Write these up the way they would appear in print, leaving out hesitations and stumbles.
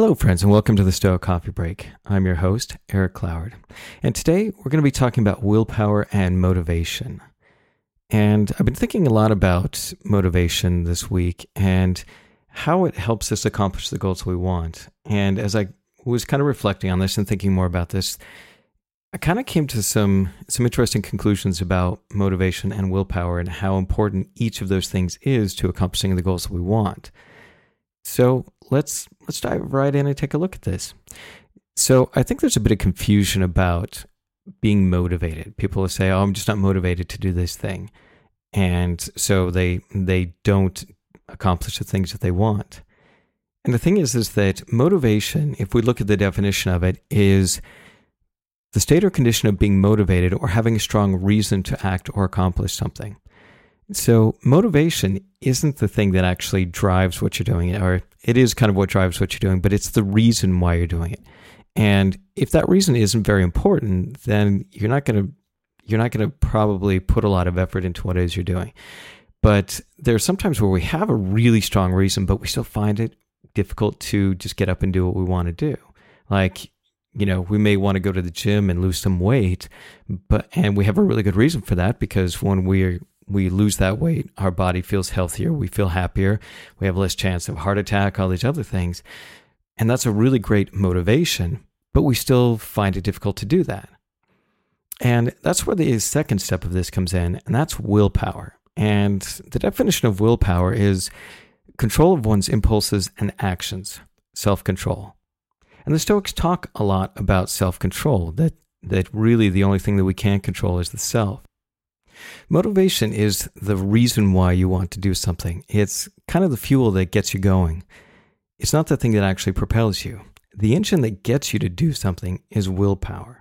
Hello, friends, and welcome to the Stoic Coffee Break. I'm your host, Eric Cloward, and today we're going to be talking about willpower and motivation. And I've been thinking a lot about motivation this week and how it helps us accomplish the goals we want. And as I was kind of reflecting on this and thinking more about this, I kind of came to some interesting conclusions about motivation and willpower and how important each of those things is to accomplishing the goals that we want. So let's dive right in and take a look at this. So I think there's a bit of confusion about being motivated. People will say, "Oh, I'm just not motivated to do this thing," and so they don't accomplish the things that they want. And the thing is that motivation, if we look at the definition of it, is the state or condition of being motivated or having a strong reason to act or accomplish something. So motivation isn't the thing that actually drives what you're doing, or it is kind of what drives what you're doing, but it's the reason why you're doing it. And if that reason isn't very important, then you're not going to probably put a lot of effort into what it is you're doing. But there's sometimes where we have a really strong reason, but we still find it difficult to just get up and do what we want to do. Like, we may want to go to the gym and lose some weight, and we have a really good reason for that, because when we lose that weight, our body feels healthier, we feel happier, we have less chance of heart attack, all these other things. And that's a really great motivation, but we still find it difficult to do that. And that's where the second step of this comes in, and that's willpower. And the definition of willpower is control of one's impulses and actions, self-control. And the Stoics talk a lot about self-control, that really the only thing that we can't control is the self. Motivation is the reason why you want to do something. It's kind of the fuel that gets you going. It's not the thing that actually propels you. The engine that gets you to do something is willpower.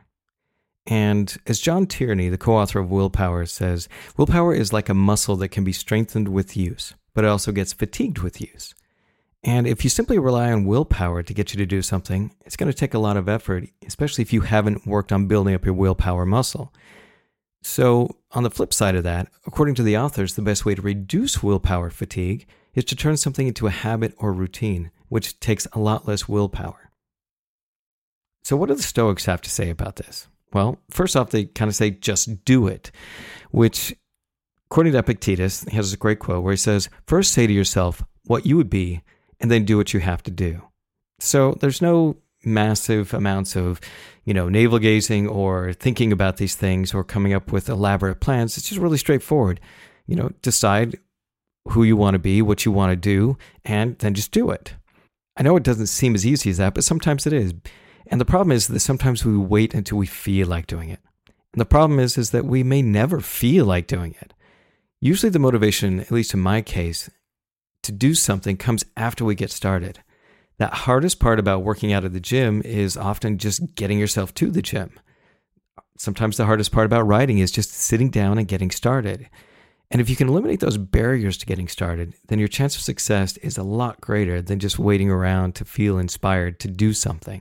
And as John Tierney, the co-author of Willpower, says, willpower is like a muscle that can be strengthened with use, but it also gets fatigued with use. And if you simply rely on willpower to get you to do something, it's going to take a lot of effort, especially if you haven't worked on building up your willpower muscle. So on the flip side of that, according to the authors, the best way to reduce willpower fatigue is to turn something into a habit or routine, which takes a lot less willpower. So what do the Stoics have to say about this? Well, first off, they kind of say, just do it, which, according to Epictetus, he has a great quote where he says, first say to yourself what you would be, and then do what you have to do. So there's no massive amounts of, navel gazing or thinking about these things or coming up with elaborate plans. It's just really straightforward. Decide who you want to be, what you want to do, and then just do it. I know it doesn't seem as easy as that, but sometimes it is. And the problem is that sometimes we wait until we feel like doing it. And the problem is that we may never feel like doing it. Usually the motivation, at least in my case, to do something comes after we get started. That hardest part about working out at the gym is often just getting yourself to the gym. Sometimes the hardest part about writing is just sitting down and getting started. And if you can eliminate those barriers to getting started, then your chance of success is a lot greater than just waiting around to feel inspired to do something.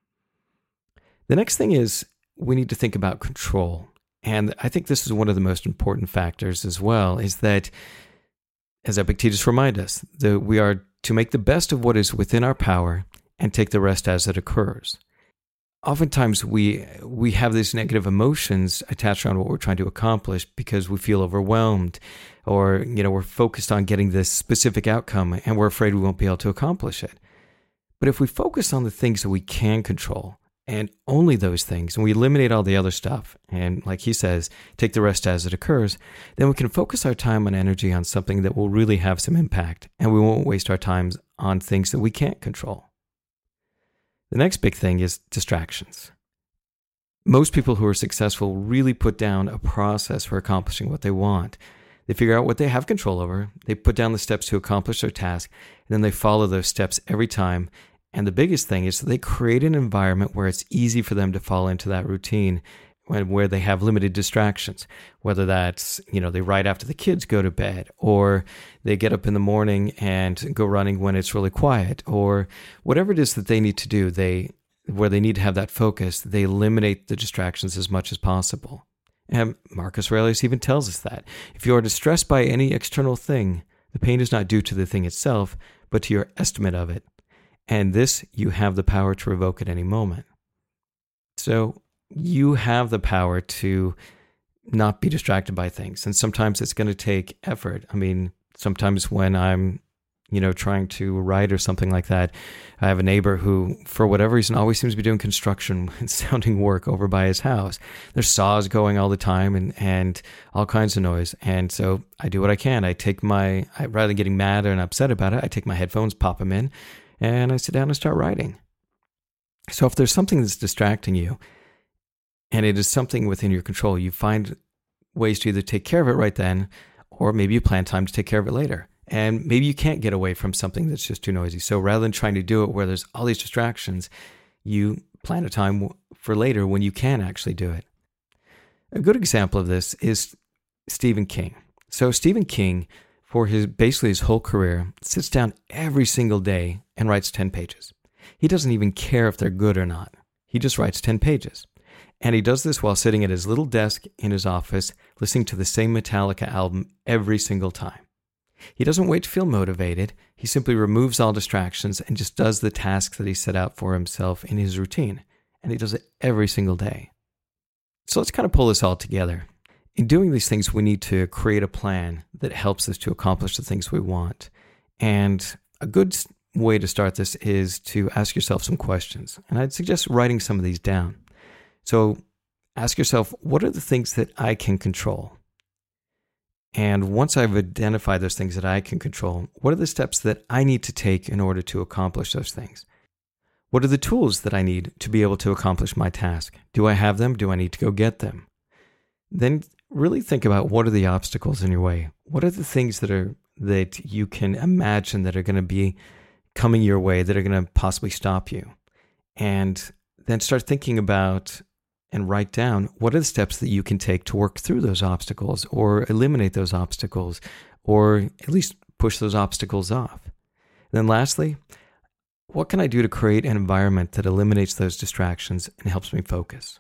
The next thing is we need to think about control. And I think this is one of the most important factors as well, is that, as Epictetus reminds us, that we are to make the best of what is within our power and take the rest as it occurs. Oftentimes we have these negative emotions attached around what we're trying to accomplish because we feel overwhelmed, or we're focused on getting this specific outcome and we're afraid we won't be able to accomplish it. But if we focus on the things that we can control, and only those things, and we eliminate all the other stuff, and like he says, take the rest as it occurs, then we can focus our time and energy on something that will really have some impact, and we won't waste our time on things that we can't control. The next big thing is distractions. Most people who are successful really put down a process for accomplishing what they want. They figure out what they have control over, they put down the steps to accomplish their task, and then they follow those steps every time. And the biggest thing is they create an environment where it's easy for them to fall into that routine, where they have limited distractions, whether that's, they write after the kids go to bed, or they get up in the morning and go running when it's really quiet, or whatever it is that they need to do, where they need to have that focus, they eliminate the distractions as much as possible. And Marcus Aurelius even tells us that if you are distressed by any external thing, the pain is not due to the thing itself, but to your estimate of it. And this, you have the power to revoke at any moment. So you have the power to not be distracted by things. And sometimes it's going to take effort. I mean, sometimes when I'm, trying to write or something like that, I have a neighbor who, for whatever reason, always seems to be doing construction and sounding work over by his house. There's saws going all the time and all kinds of noise. And so I do what I can. Rather than getting mad and upset about it, I take my headphones, pop them in, and I sit down and start writing. So if there's something that's distracting you, and it is something within your control, you find ways to either take care of it right then, or maybe you plan time to take care of it later. And maybe you can't get away from something that's just too noisy. So rather than trying to do it where there's all these distractions, you plan a time for later when you can actually do it. A good example of this is Stephen King. So Stephen King, for his whole career, sits down every single day and writes 10 pages. He doesn't even care if they're good or not. He just writes 10 pages. And he does this while sitting at his little desk in his office, listening to the same Metallica album every single time. He doesn't wait to feel motivated. He simply removes all distractions and just does the tasks that he set out for himself in his routine. And he does it every single day. So let's kind of pull this all together. In doing these things, we need to create a plan that helps us to accomplish the things we want. And a good way to start this is to ask yourself some questions. And I'd suggest writing some of these down. So ask yourself, what are the things that I can control? And once I've identified those things that I can control, what are the steps that I need to take in order to accomplish those things? What are the tools that I need to be able to accomplish my task? Do I have them? Do I need to go get them? Then really think about, what are the obstacles in your way? What are the things that you can imagine that are going to be coming your way, that are going to possibly stop you? And then start thinking about and write down, what are the steps that you can take to work through those obstacles or eliminate those obstacles, or at least push those obstacles off. And then lastly, what can I do to create an environment that eliminates those distractions and helps me focus?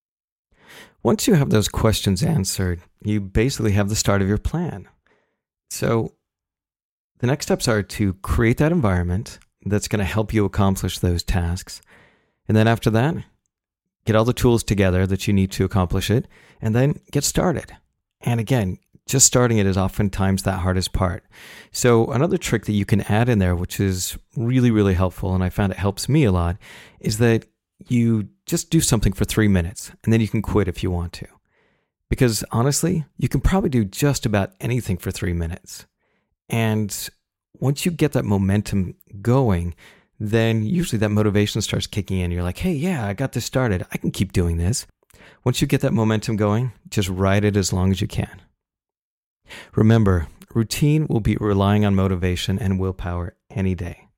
Once you have those questions answered, you basically have the start of your plan. So the next steps are to create that environment that's going to help you accomplish those tasks. And then after that, get all the tools together that you need to accomplish it, and then get started. And again, just starting it is oftentimes the hardest part. So another trick that you can add in there, which is really, really helpful, and I found it helps me a lot, is that you just do something for 3 minutes, and then you can quit if you want to. Because honestly, you can probably do just about anything for 3 minutes. And once you get that momentum going, then usually that motivation starts kicking in. You're like, hey, yeah, I got this started. I can keep doing this. Once you get that momentum going, just ride it as long as you can. Remember, routine will be relying on motivation and willpower any day.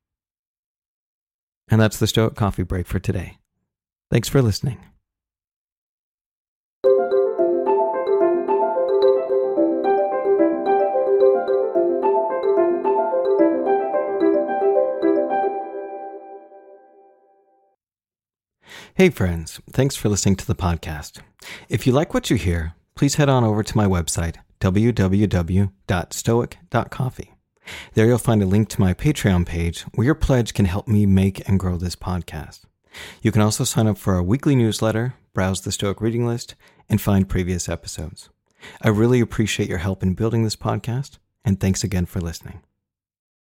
And that's the Stoic Coffee Break for today. Thanks for listening. Hey friends, thanks for listening to the podcast. If you like what you hear, please head on over to my website, www.stoic.coffee. There you'll find a link to my Patreon page where your pledge can help me make and grow this podcast. You can also sign up for our weekly newsletter, browse the Stoic reading list, and find previous episodes. I really appreciate your help in building this podcast, and thanks again for listening.